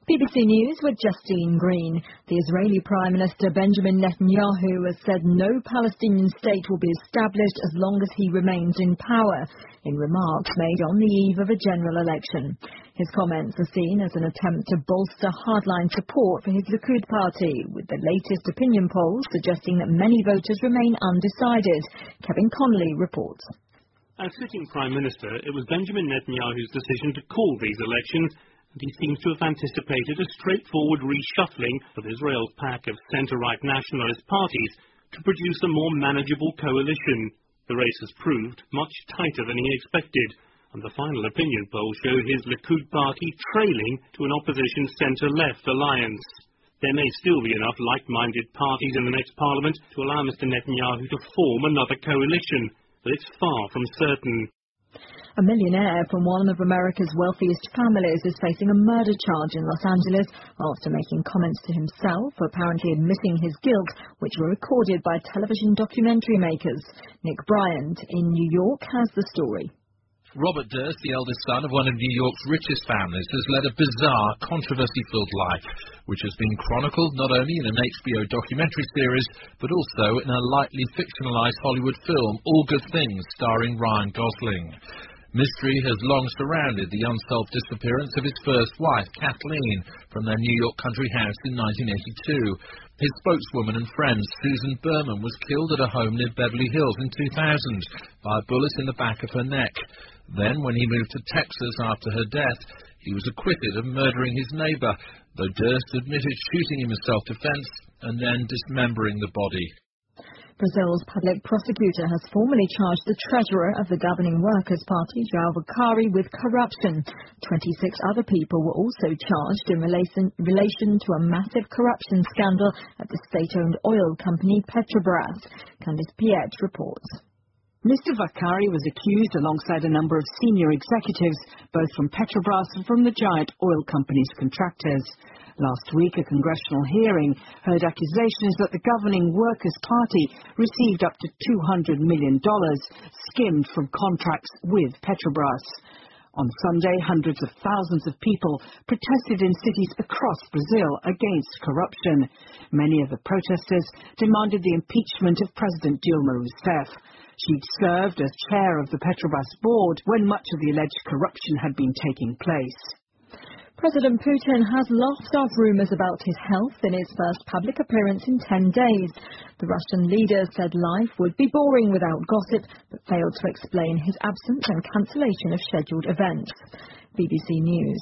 BBC News with Justine Green. The Israeli Prime Minister Benjamin Netanyahu has said no Palestinian state will be established as long as he remains in power, in remarks made on the eve of a general election. His comments are seen as an attempt to bolster hardline support for his Likud party, with the latest opinion polls suggesting that many voters remain undecided. Kevin Connolly reports. As sitting Prime Minister, it was Benjamin Netanyahu's decision to call these elections, and he seems to have anticipated a straightforward reshuffling of Israel's pack of centre-right nationalist parties to produce a more manageable coalition. The race has proved much tighter than he expected, and the final opinion polls show his Likud party trailing to an opposition centre-left alliance. There may still be enough like-minded parties in the next parliament to allow Mr. Netanyahu to form another coalition, but it's far from certain. A millionaire from one of America's wealthiest families is facing a murder charge in Los Angeles after making comments to himself, apparently admitting his guilt, which were recorded by television documentary makers. Nick Bryant in New York has the story. Robert Durst, the eldest son of one of New York's richest families, has led a bizarre, controversy-filled life, which has been chronicled not only in an HBO documentary series, but also in a lightly fictionalized Hollywood film, All Good Things, starring Ryan Gosling. Mystery has long surrounded the unsolved disappearance of his first wife, Kathleen, from their New York country house in 1982. His spokeswoman and friend, Susan Berman, was killed at a home near Beverly Hills in 2000 by a bullet in the back of her neck. Then, when he moved to Texas after her death, he was acquitted of murdering his neighbor, though Durst admitted shooting him in self-defense and then dismembering the body. Brazil's public prosecutor has formally charged the treasurer of the governing Workers' Party, João Vicari, with corruption. 26 other people were also charged in relation to a massive corruption scandal at the state-owned oil company Petrobras. Candice Piet reports. Mr. Vicari was accused alongside a number of senior executives, both from Petrobras and from the giant oil company's contractors. Last week, a congressional hearing heard accusations that the governing Workers' Party received up to $200 million skimmed from contracts with Petrobras. On Sunday, hundreds of thousands of people protested in cities across Brazil against corruption. Many of the protesters demanded the impeachment of President Dilma Rousseff. She'd served as chair of the Petrobras board when much of the alleged corruption had been taking place. President Putin has laughed off rumours about his health in his first public appearance in 10 days. The Russian leader said life would be boring without gossip, but failed to explain his absence and cancellation of scheduled events. BBC News.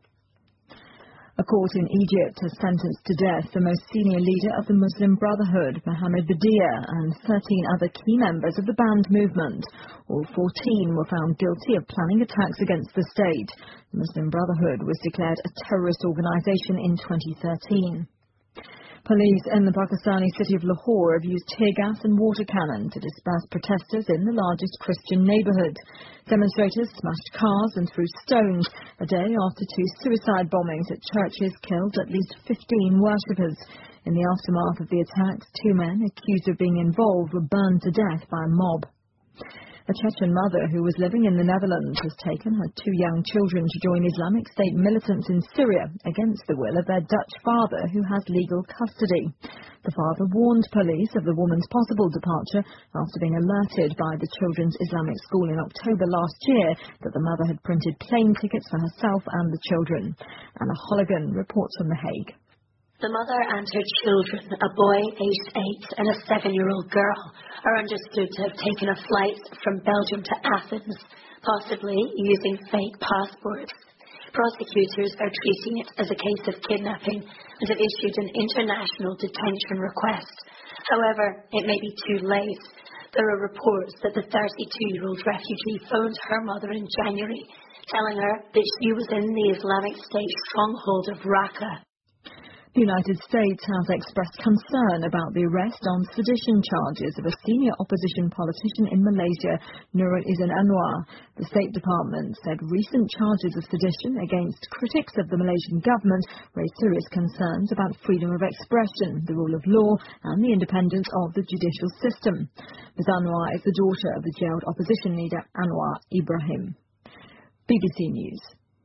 A court in Egypt has sentenced to death the most senior leader of the Muslim Brotherhood, Mohammed Badia, and 13 other key members of the banned movement. All 14 were found guilty of planning attacks against the state. The Muslim Brotherhood was declared a terrorist organisation in 2013. Police in the Pakistani city of Lahore have used tear gas and water cannon to disperse protesters in the largest Christian neighbourhood. Demonstrators smashed cars and threw stones a day after 2 suicide bombings at churches killed at least 15 worshippers. In the aftermath of the attacks, 2 men accused of being involved were burned to death by a mob. A Chechen mother who was living in the Netherlands has taken her 2 young children to join Islamic State militants in Syria against the will of their Dutch father, who has legal custody. The father warned police of the woman's possible departure after being alerted by the children's Islamic school in October last year that the mother had printed plane tickets for herself and the children. Anna Holligan reports from The Hague. The mother and her children, a boy aged 8 and a 7-year-old girl, are understood to have taken a flight from Belgium to Athens, possibly using fake passports. Prosecutors are treating it as a case of kidnapping and have issued an international detention request. However, it may be too late. There are reports that the 32-year-old refugee phoned her mother in January, telling her that she was in the Islamic State stronghold of Raqqa. The United States has expressed concern about the arrest on sedition charges of a senior opposition politician in Malaysia, Nurul Izin Anwar. The State Department said recent charges of sedition against critics of the Malaysian government raise serious concerns about freedom of expression, the rule of law and the independence of the judicial system. Ms Anwar is the daughter of the jailed opposition leader Anwar Ibrahim. BBC News.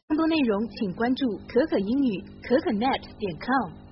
更多内容请关注可可英语可可net.com。